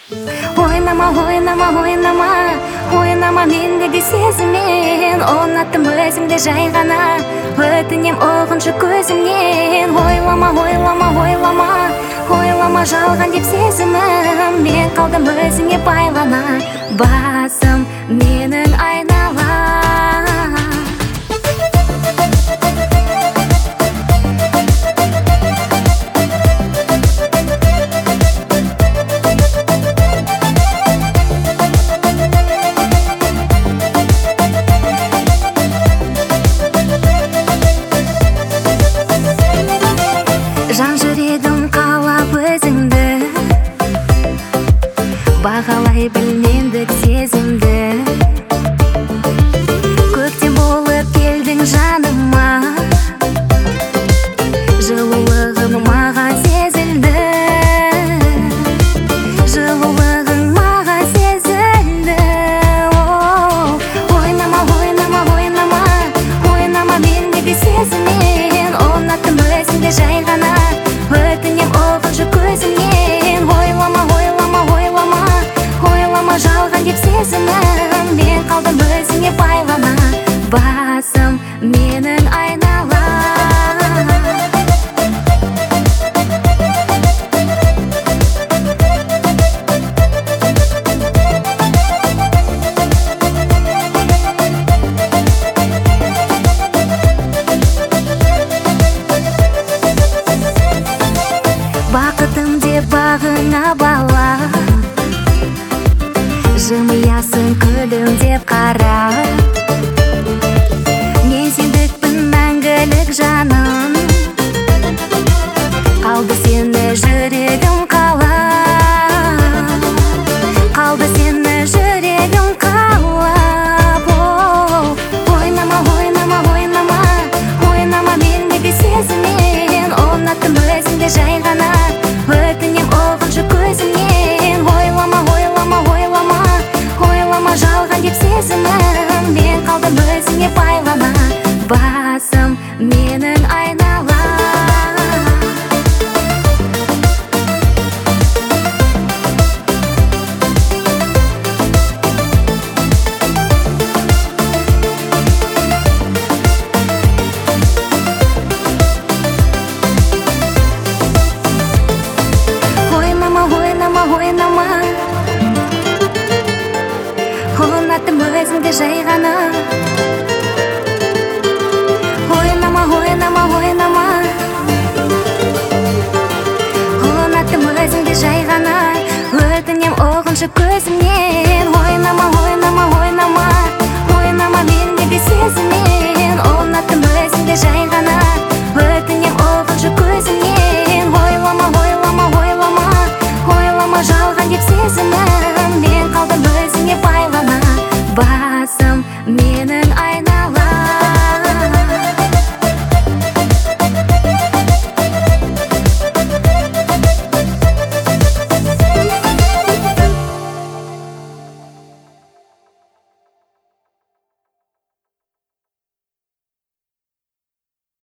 Ойнама, ойнама, ойнама, ойнама мендегі сезіммен. Ұнаттым өзімді жай ғана, өтінем оғыншы көзімнен. Ойлама, ойлама, ойлама, ойлама жалған деп сезімім. Мен қалдым өзіңе байлана, басым менің айнала. Жан жүрегім қалап өзіңді, бағалай біл мендік сезімді. Көктем болып келдің жаныма, жылулығың маған сезілді. Жылулығың маған сезілді. Ойнама, ойнама, ойнама, ойнама мендегі сезіммен. Ұнаттым өзіңді жай ғана, өтінем оғыншы көзімнен. Ойлама, ойлама, ойлама, ойлама жалған деп сезімім. Мен қалдым өзіңе байлана, басым менің айнала. Бақытым деп бағыңа бала, жымиясың күлім деп қара. Мен сендікпін мәңгілік жаным, қалды сені жүрегім қалап. Қалды сені жүрегім қалап. Ойнама, ойнама, ойнама, ойнама мендегі сезіммен. Ұнаттым өзіңді жай ғана, өтінем оғыншы көзімнен. Ойлама, ойлама, ойлама, ойлама жалған деп сезімім. Мен қалдым өзіңе байлана, басым менің айнала. Ойнама, ұнаттым өзіңді жай ғана. Ойнама, ойнама, ойнама, ұнаттым өзіңді жай ғана, өтінем оғыншы көзімнен.